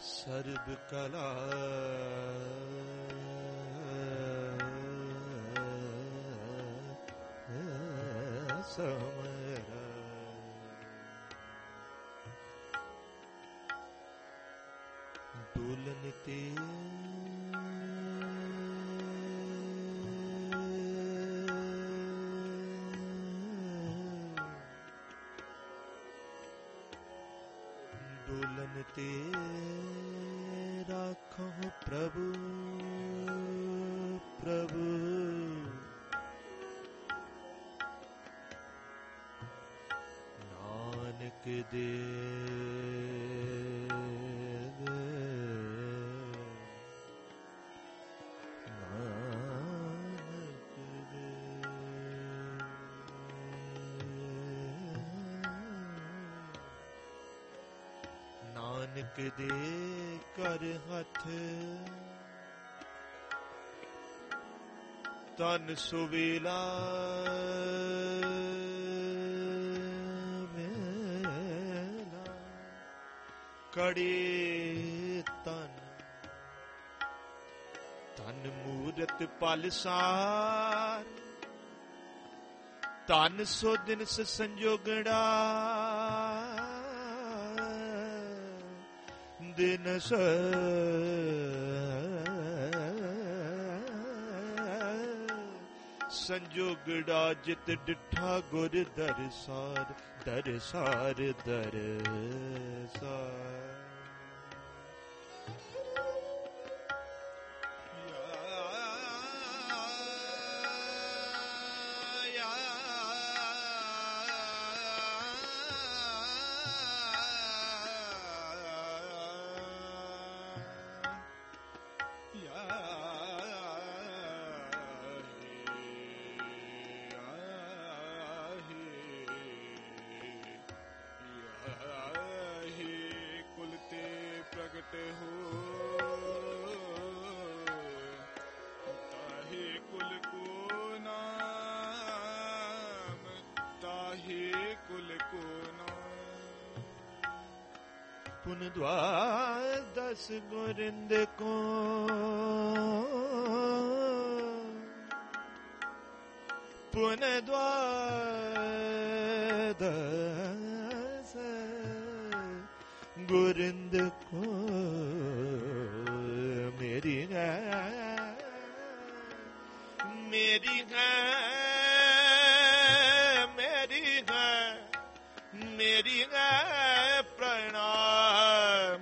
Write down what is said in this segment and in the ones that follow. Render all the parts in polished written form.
ਸਰਬ ਕਲਾ ਸਮਰਾ ਦੁਲਨ ਤੇ ਦੁਲਨ ਤੇ ਰਾਖੋ ਪ੍ਰਭੂ ਪ੍ਰਭੂ ਨਾਨਕ ਦੇ ਨਾਨਕ ਦੇ ਕਰ ਹੱਥ ਤਨ ਸੁਵੇਲਾ ਮੇਲਾ ਕੜੇ ਤਨ ਤਨ ਮੂਰਤ ਪਲਸਾਰ ਤਨ ਸੋ ਦਿਨ ਸੰਜੋਗੜਾ ਦਿਨ ਸੰਜੋਗੜਾ ਜਿਤ ਡਿਠਾ ਗੁਰ ਦਰਸਾਰ ਦਰਸਾਰ ਦਰਸਾਰ ਪੁਨ ਦਵਾਦਸ ਗੋਰਿੰਦ ਕੋ ਪੁਨ ਦਵਾਦਸ ਗੋਰਿੰਦ ਕੋ ਮੇਰੀ ਹੈ ਮੇਰੀ ਹੈ ਮੇਰੀ ਹੈ ਮੇਰੀ ਹੈ ਪ੍ਰਣਾਮ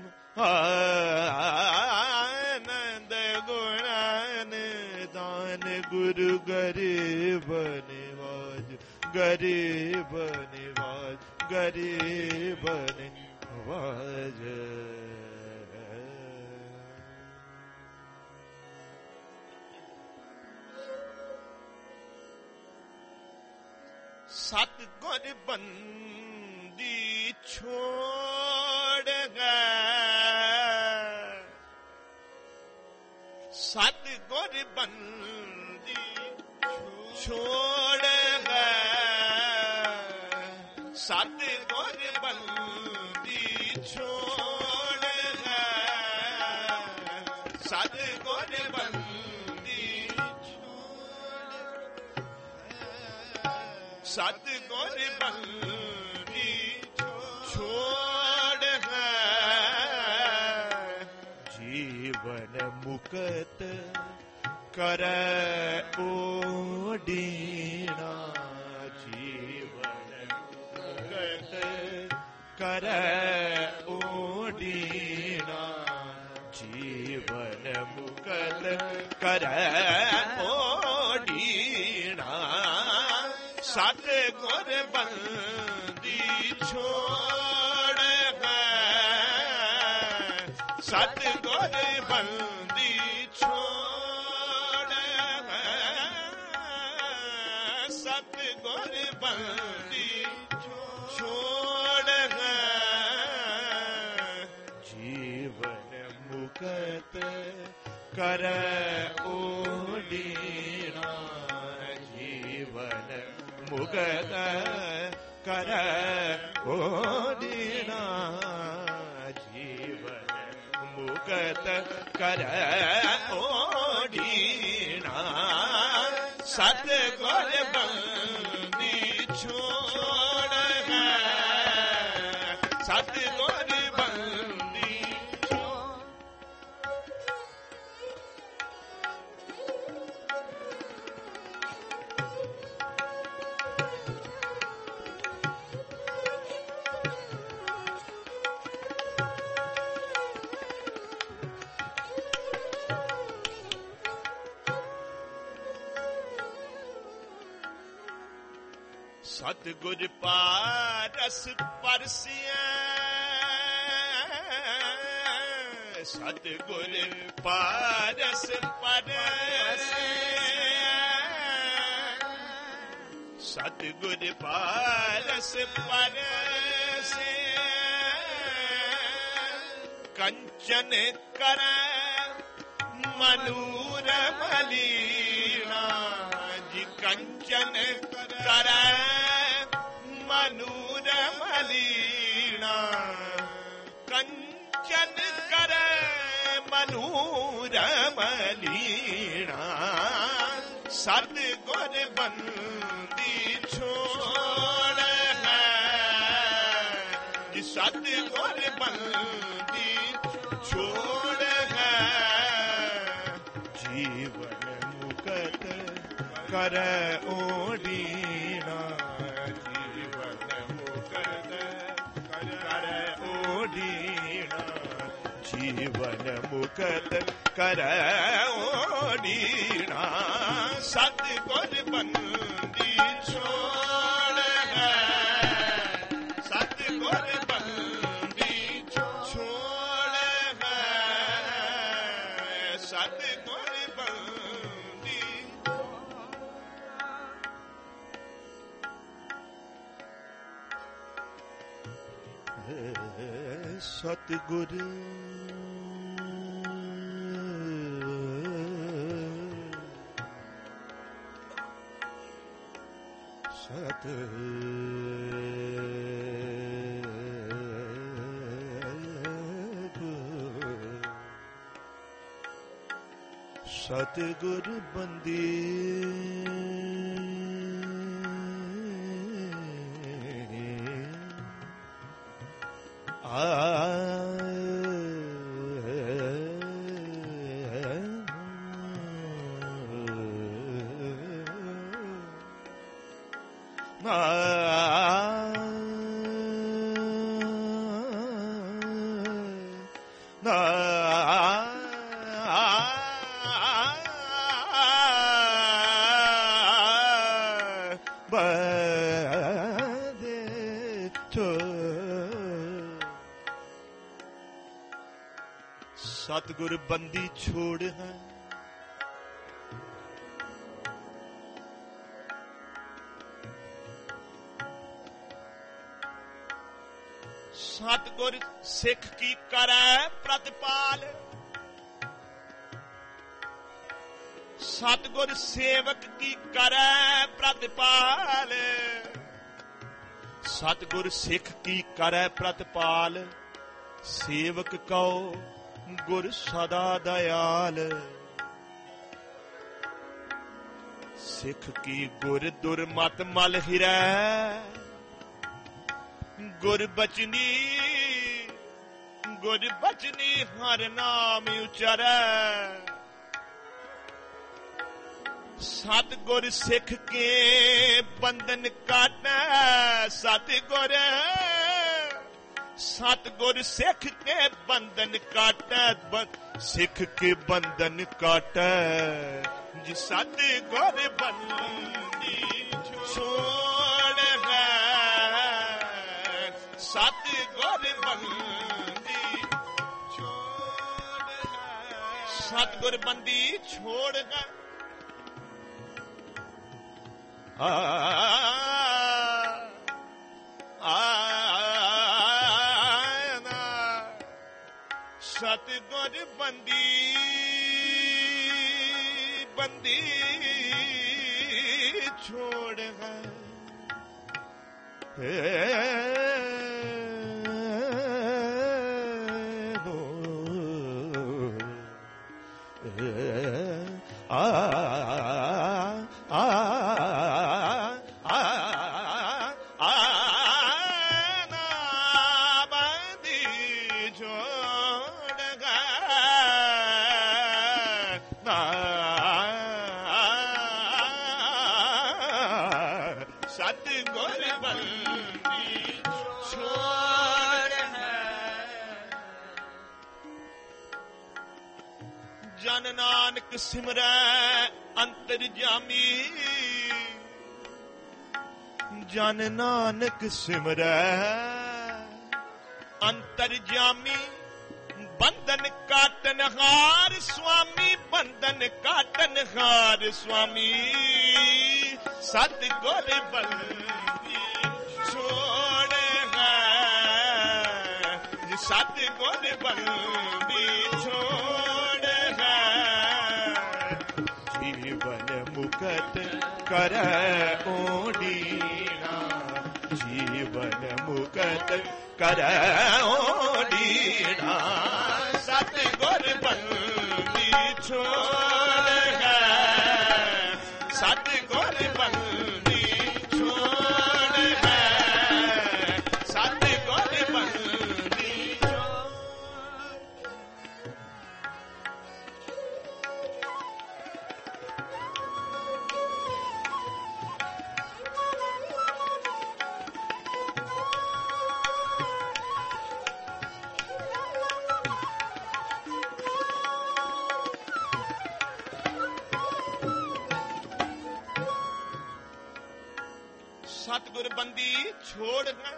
ਆਨੰਦ ਗੁਣਾਨ ਦਾਨ ਗੁਰੂ ਗਰੀਬ ਨਿਵਾਜ ਗਰੀਬ ਨਿਵਾਜ ਗਰੀਬ ਨਿਵਾਜ ਸਤ ਗੁਰ ਬੰਦੀ ਛੋੜ ਗਏ ਸਤ ਗੁਰ ਬੰਦੀ ਛੋੜ ਗਏ ਸਤ ਗੁਰ ਬੰਦੀ ਛੋੜ ਗਏ ਸਤ ਗੁਰ ਬੰਦੀ ਸਤ ਗੁਰ ਬੰਦੀ ਛੋੜ ਗਏ ਜੀਵਨ ਮੁਕਤ ਕਰੈ ਓਡੀਣਾ ਜੀਵਨ ਮੁਕਤ ਕਰੈ ਓਡੀਣਾ ਜੀਵਨ ਮੁਕਤ ਕਰੈ ਓਡੀਣਾ ਸਤ ਗੁਰ ਬੰਦੀ ਛੋੜ ਗਏ ਸਤ ਗੁਰ ਬੰਦੀ ਛੋੜ ਗਏ ਸਤ ਗੁਰ ਬੰਦੀ ਛੋੜ ਗਏ ਜੀਵਨ ਮੁਕਤ ਕਰੈ ਓਡੀਣਾ ਜੀਵਨ ਮੁਕਤ ਕਰੈ ਓਡੀਣਾ ਜੀਵਨ ਮੁਕਤ ਕਰੈ ਓਢੀਣਾ ਸਤਿਗੁਰ ਬੰਦੀ ਛੋੜ ਹੈ ਸਤਿਗੁਰ ਬੰਦੀ ਛੋੜ। ਸਤਿਗੁਰ ਪਾਰਸ ਪਰਸਿਆ ਸਤਿਗੁਰ ਪਾਰਸ ਪਰਸਿਆ ਸਤਿਗੁਰ ਪਾਰਸ ਪਰਸਿਆ ਕੰਚਨ ਕਰੈ ਮਨੂਰਮ ਲੀਣਾ ਜੀ ਕੰਚਨ ਕਰੈ ਮਨੂਰਮ ਲੀਣਾ ਕੰਚਨ ਕਰੈ ਮਨੂਰਮ ਲੀਣਾ ਸਤਿਗੁਰ ਬੰਦੀ ਛੋੜ ਹੈ ਜੀ ਸਤਿਗੁਰ ਬੰਦੀ ਛੋੜ ਹੈ ਜੀਵਨ ਮੁਕਤ ਕਰੈ ਓਢੀਣਾ ਜੀਵਨ ਮੁਕਤ ਕਰੈ ਓਢੀਣਾ ਜੀਵਨ ਮੁਕਤ ਕਰੈ ਓਢੀਣਾ ਸਤਿਗੁਰ ਬੰਦੀ ਛੋੜ ਹੈ ਸਤਿਗੁਰ ਬੰਦੀ ਛੋੜ ਹੈ ਸਤਿਗੁਰ ਬੰਦੀ ਸਤਿਗੁਰ ਸਤਿਗੁਰ ਬੰਦੀ ਸਤਿਗੁਰ ਬੰਦੀ ਛੋੜ ਹੈ ਸਤਿਗੁਰ ਸਿੱਖ ਕੀ ਕਰੈ ਪ੍ਰਤਿਪਾਲ ਸਤਿਗੁਰ ਸੇਵਕ ਕੀ ਕਰੈ ਪ੍ਰਤਿਪਾਲ ਸਤਿਗੁਰ ਸਿੱਖ ਕੀ ਕਰੈ ਪ੍ਰਤਿਪਾਲ ਸੇਵਕ ਕਉ ਗੁਰ ਸਦਾ ਦਇਆਲ ਸਿੱਖ ਕੀ ਗੁਰ ਦੁਰਮਤ ਮਲ ਹਿਰੈ ਗੁਰ ਬਚਨੀ ਹਰ ਨਾਮ ਉਚਰੈ ਸਤਿਗੁਰ ਸਿੱਖ ਕੇ ਬੰਧਨ ਕਾਟੈ ਸਤਿਗੁਰ ਸਿੱਖ ਕੇ ਬੰਧਨ ਕਾਟੈ ਸਿੱਖ ਕੇ ਬੰਧਨ ਕਾਟੈ ਜੀ ਸਤਿਗੁਰ ਬੰਦੀ ਛੋੜ ਹੈ ਸਤਿਗੁਰ ਬੰਦੀ ਛੋੜ ਹੈ ਸਤਿਗੁਰ ਬੰਦੀ ਛੋੜ ਹੈ ਸਤਿਗੁਰ ਬੰਦੀ ਛੋੜ ਹੈ ਜਨ ਨਾਨਕ ਸਿਮਰੈ ਅੰਤਰਜਾਮੀ, ਜਨ ਨਾਨਕ ਸਿਮਰੈ ਅੰਤਰਜਾਮੀ। ਬੰਧਨ ਕਾਟਨ ਹਾਰ ਸੁਆਮੀ, ਬੰਧਨ ਕਾਟਨ ਹਾਰ ਸੁਆਮੀ। ਸਤਿਗੁਰ ਬੰਦੀ ਛੋੜ ਹੈ, ਸਤਿਗੁਰ ਬੰਦੀ ਛੋੜ ਹੈ। ਜੀਵਨ ਮੁਕਤ ਕਰੈ ਓਡੀਨਾ, ਜੀਵਨ ਮੁਕਤ ਕਰੈ ਓਡੀਨਾ। ਸਤਿਗੁਰ ਬੰਦੀ ਛੋੜ ਹੈ, ਸਤਿਗੁਰ ਬੰਦੀ ਛੋੜ ਹੈ, ਸਤਿਗੁਰ ਬੰਦੀ ਛੋੜ। ਸਤਿਗੁਰ ਬੰਦੀ ਛੋੜ ਹੈ,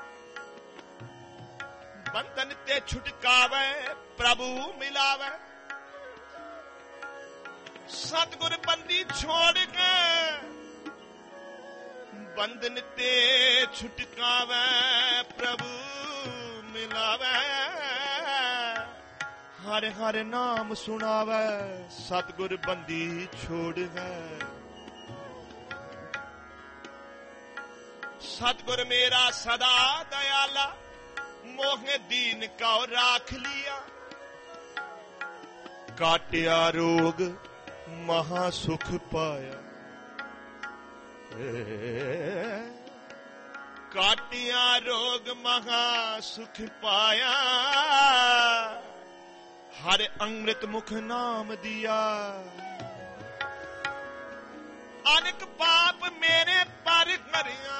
ਬੰਧਨ ਤੇ ਛੁਟਕਾਵੇ ਪ੍ਰਭੂ ਮਿਲਾਵੇ। ਸਤਿਗੁਰ ਬੰਦੀ ਛੋੜ ਕੇ ਬੰਧਨ ਤੇ ਛੁਟਕਾਵੇ ਪ੍ਰਭੂ ਮਿਲਾਵੇ। ਹਰ ਹਰ ਨਾਮ ਸੁਣਾਵੇ, ਸਤਿਗੁਰ ਬੰਦੀ ਛੋੜ ਹੈ। सतगुर मेरा सदा दयाला, मोहे दीन का राख लिया। काटिया रोग महा सुख पाया, काटिया रोग महा सुख पाया। हर अमृत मुख नाम दिया, अनेक पाप मेरे पर करिया।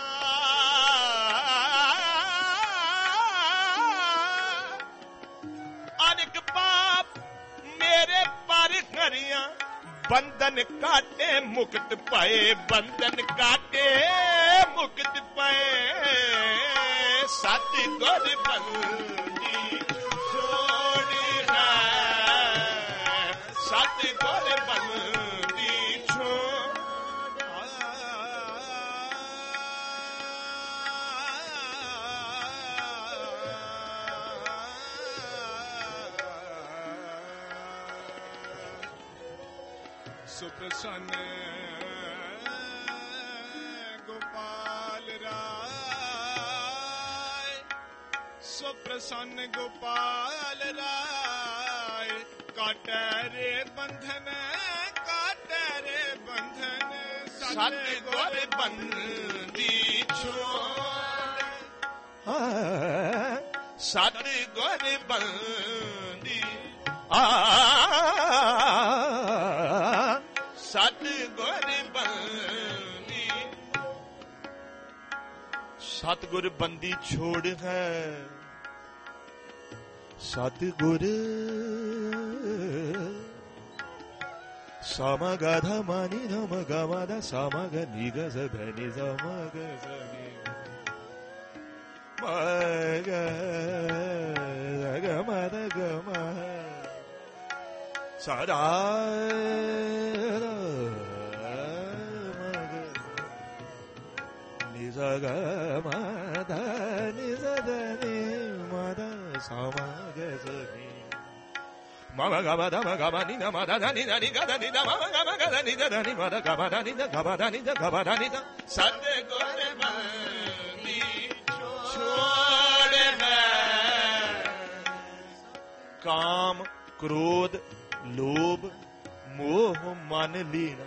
अनेक पाप मेरे पर करिया। बंधन काटे मुक्त पाए, बंधन काटे मुक्त पाए। सतगुर बंदी छोड़ है, सतगुर बंदी छोड़। सुप्रसन्न गोपाल राय, सुप्रसन्न गोपाल राय। काटे रे बंधन, काटे रे बंधन। सतगुर बंदी छोड़, सतगुर बंदी सतगुर बंदी। सतगुर बंदी छोड़ है, सतगुर समगध मनि नम गमद समग निगज धनि समग सनि मग गमद गम सदा निजग मद निज धनि मद समग सनि मम गम धम गम नि नम धनि धनि गध नि ध मम गम गध नि ध धनि मद गम धनि ध गम धनि ध गम धनि ध। सतगुर बंदी छोड़ है, काम क्रोध लोभ मोह मन लीना,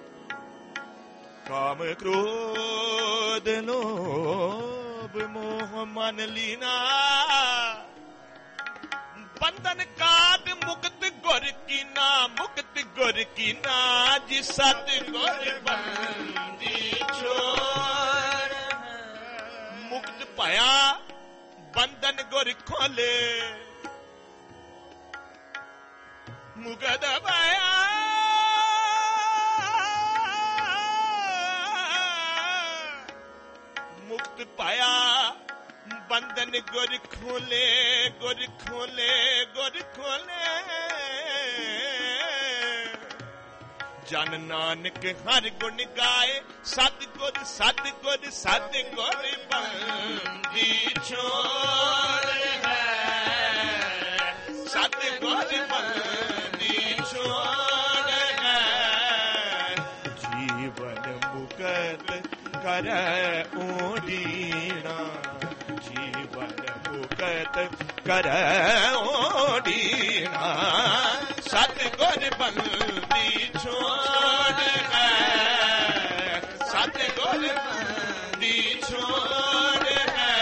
काम क्रोध लोभ मोह मन लीना, बंधन काट मुक्त गुर कीना, मुक्त गुर कीना, जिस सत गुर बंदी छोड़, मुक्त पाया बंधन गुर खोले, मुगद पाया मुक्त पाया बंधन गुर खोले, गुर खोले, गुर खोले, जन नानक हर गुण गाए, सतगुर सतगुर सतगुर बंदी छोड़ है, सतगुर बंदी छोड़ है, जीवन मुक्त करे ओढ़ीना, जीवन मुक्त करे ओढ़ीना, सतगुर बंदी छोड़ है, सतगुर बंदी छोड़ है,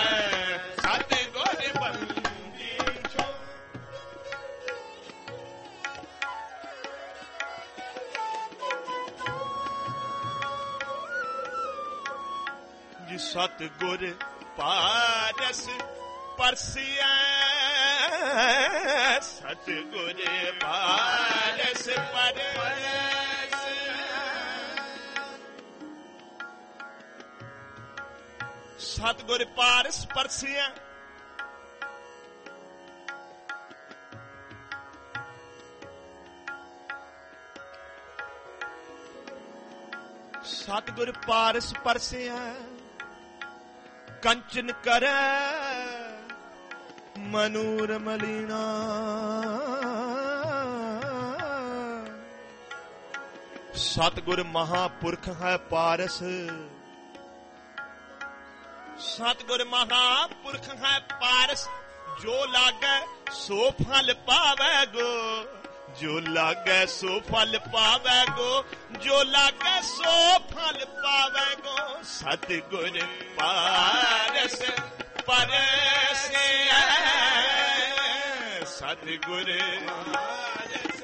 सतगुर बंदी छोड़। जी सतगुर पारस परसिया, सतगुर पारस परस, सतगुर पारस परसिया, सतगुर पारस परसिया, कंचन करे मनूर मलीना, सतगुर महापुरख है पारस, सतगुर महापुरख है पारस, जो लागे सो फल पावे गो, जो लागे सो फल पावे गो, जो लागे सो फल पावे गो, सतगुर पारस परस, सतगुर पारस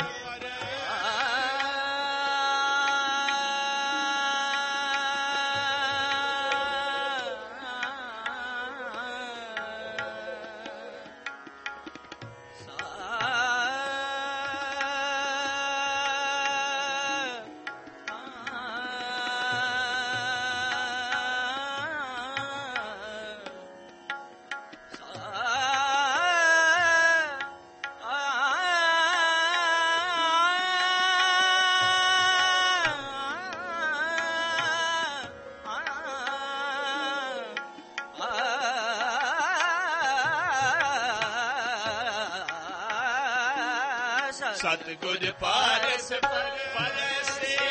सतगुर पारस परस,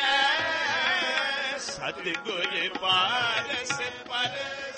सतगुर पारस परस,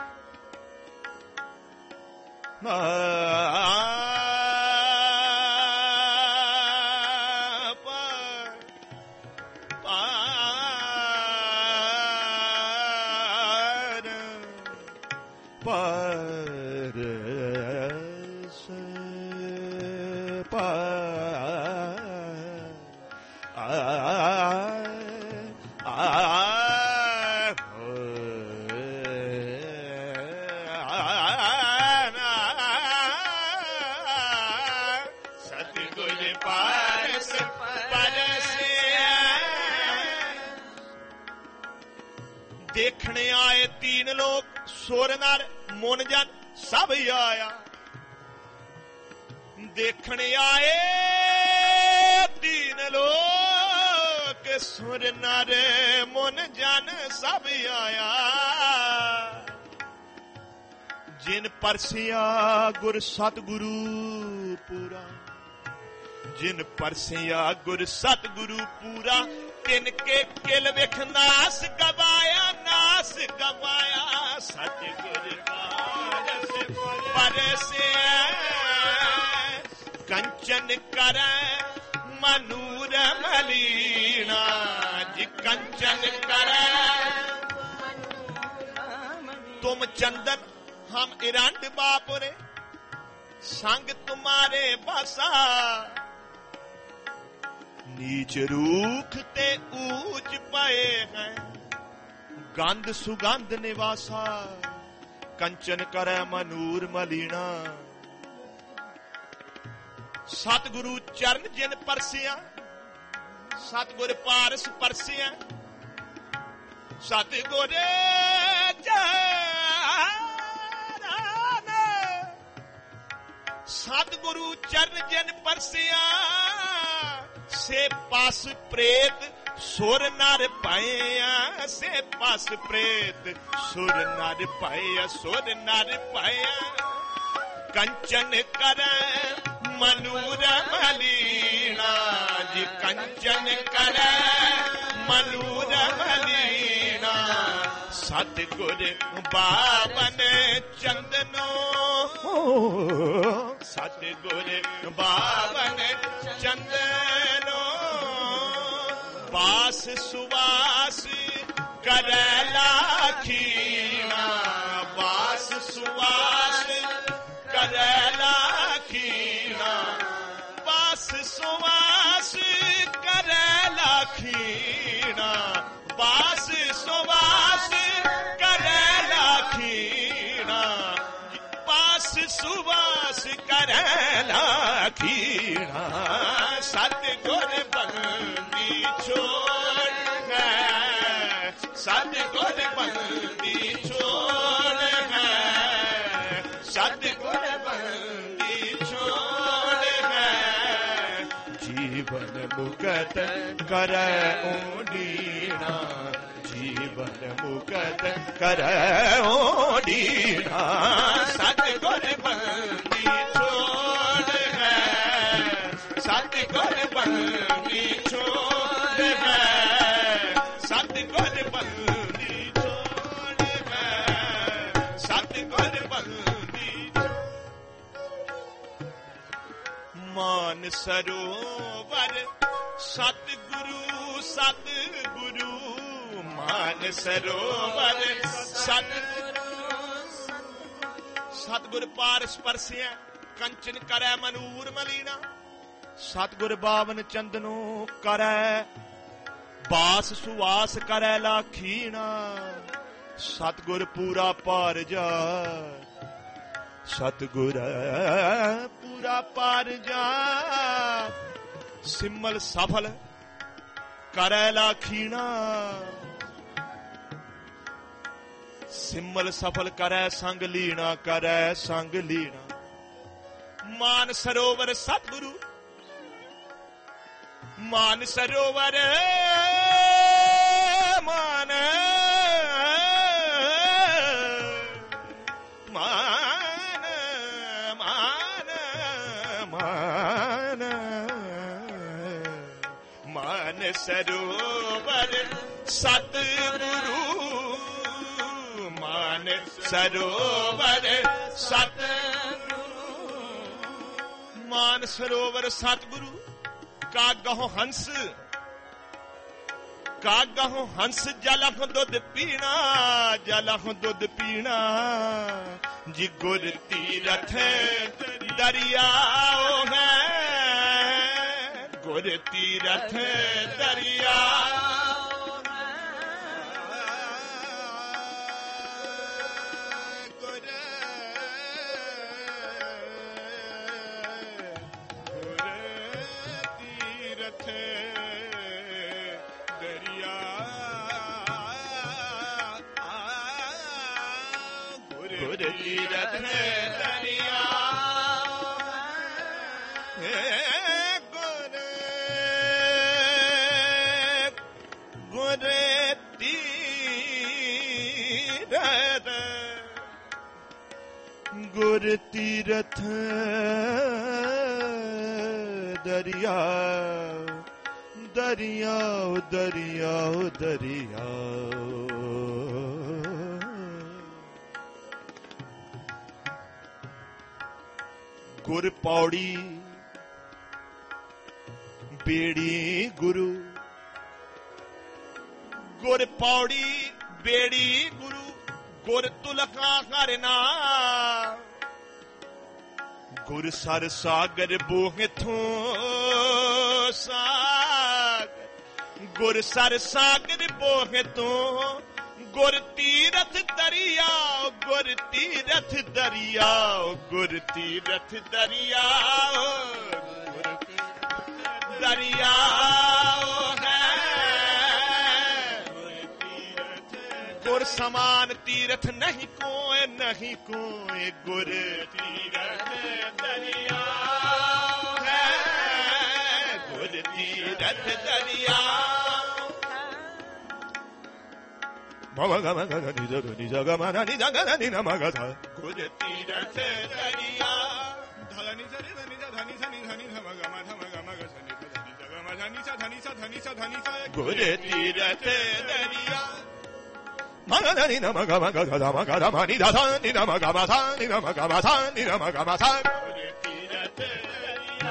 देखने आए तीन लोग, सुर नर मुन जन सब आया, देखने आए तीन लोग, सुर नर मुन जन सब आया, जिन परसिया गुर सतगुरु पूरा, जिन परसिया गुर सतगुरु पूरा, तिनके किल विख नास गवाया, नास गवाया, सतगुर पारस परस, कंचन करे मनूर मलीना जी कंचन करे तुम चंदन हम इरंड बापुरे संग तुम्हारे बसा नीच रूख ते ऊंच पाए हैं गंध सुगंध निवासा कंचन करे मनूर मलीना सतगुरु चरण जिन परसिया सतगुर पारस परसिया सतगुर सतगुरु चरण जिन परसिया से पास प्रेत सुर नर पाया से पास प्रेत सुर नर पाया सुर नर पाया कंचन करे मनूर मलीना जी कंचन करे मनूर मलीना सतगुर बावन चंदनो सतगुर बावन चंदनो बास सुवास करैला खीना बास सुवास करैला खीना बास सुवास करैला खीना बास सुवास करैला खीना बास सुवास करैला खीना सतगुर बंदी छोड़ है सतगुर बंदी छोड़ है सतगुर बंदी छोड़ है जीवन मुकत करे ओडीना जीवन मुकत करे ओडीना सतगुर बंदी छोड़ है सतगुर बंदी छोड़ है सतगुर बंदी छोड़ है सतगुर बंदी मान सरोवर सतगुरु सतगुरु मान सरोवर सतगुरु सतगुर पारस परसिया कंचन करे मनूर मलीना सतगुर बावन चंदनो करे बास सुवास करे लाखीना सतगुर पूरा पार जा सतगुर पूरा पार जा सिमल सफल करे लाखीना सिमल सफल करे संग लीना करे संग लीना मान सरोवर सतगुरु मान सरोवर मान मान मान मान मान सरोवर सतगुरु मान सरोवर सतगुरु मान सरोवर सतगुरु कागहो हंस जलह दुध पीना जलह दुध पीना जी गुर तीरथ दरियाओ है गुर तीरथ दरिया तीरथ दरिया गुर तीरथ गुर तीरथ दरिया दरिया दरिया दरिया गुर पौड़ी बेड़ी गुरु गुर पौड़ी बेड़ी गुरु गुर तुलका करना गुर सर सागर बोहे थो सागर गुर सर सागर बोहे तो गुर तीरथ दरिया गुर तीरथ दरिया गुर तीरथ दरिया दरिया गुर समान तीरथ नहीं कोई गुर तीरथ दरिया है गुर तीरथ दरिया मम गम गम नि ज गम नि ज ग नि न म ग ध गुर तीरथ दरिया धनि ज रे धनि ज धनि स नि धनि ध म ग म ध म ग म ग स नि ध धनि ज ग म धनि स धनि स धनि स धनि स गुर तीरथ दरिया मग धनि न म ग म ग ध म ग ध म नि ध ध नि न म ग म थ नि न म ग म थ नि न म ग म थ गुर तीरथ दरिया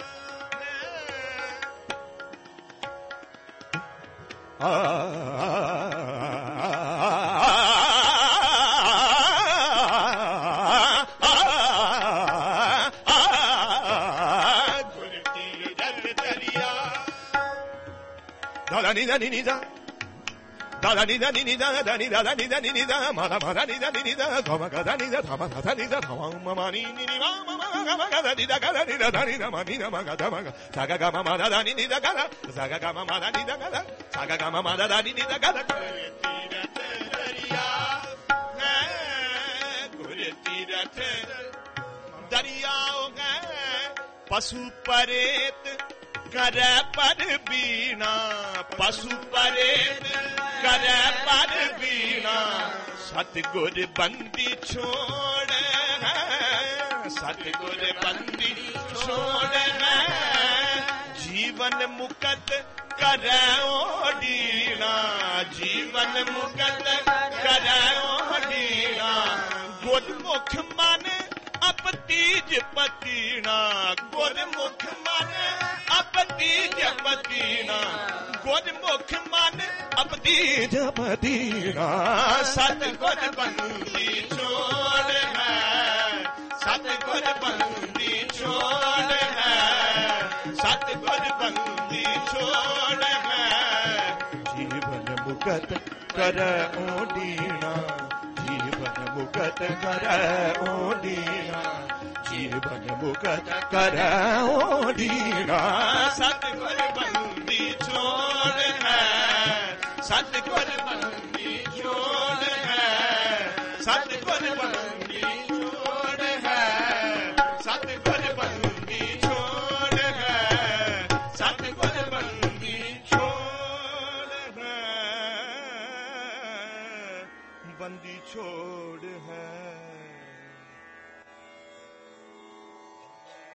da ni da ni ni da da da ni da ni ni da da ni da ni da ni ni da ma da ni da ni ni da ga ma ga da ni da tha ma tha ni da tha ma ma ni ni ni ma ga ma ga da ni da ga da ni da ni da ma ni da ma ga da ma ga sa ga ga ma da ni ni da ga da sa ga ga ma da ni da ga da sa ga ga ma da ni ni da ga da Tirath दरिया है गुर तीरथ दरियाओ है पशु परेत कर पर बीना पशु परेत कर पर बीना सतगुर बंदी छोड़ है सतगुर बंदी छोड़ है जीवन मुकत करे ओडीना जीवन मुकत करे ओडीना गुरमुख मन अप तीज पतीना गुरमुख मन अप तीज पतीना गुरमुख मन अप तीज पतीना सतगुर बंदी छोड़ है सतगुर बंदी छोड़ है सतगुर बंदी छोड़ है जीवन मुकत कर ओडीना जीवन मुकत कर ओडीना जीवन मुकत कर ओडीना सतगुर बंदी छोड़ है सतगुर बंदी छोड़ है सतगुर बंदी छोड़ है सतगुर बंदी छोड़ है सतगुर बंदी छोड़ है बंदी छोड़ है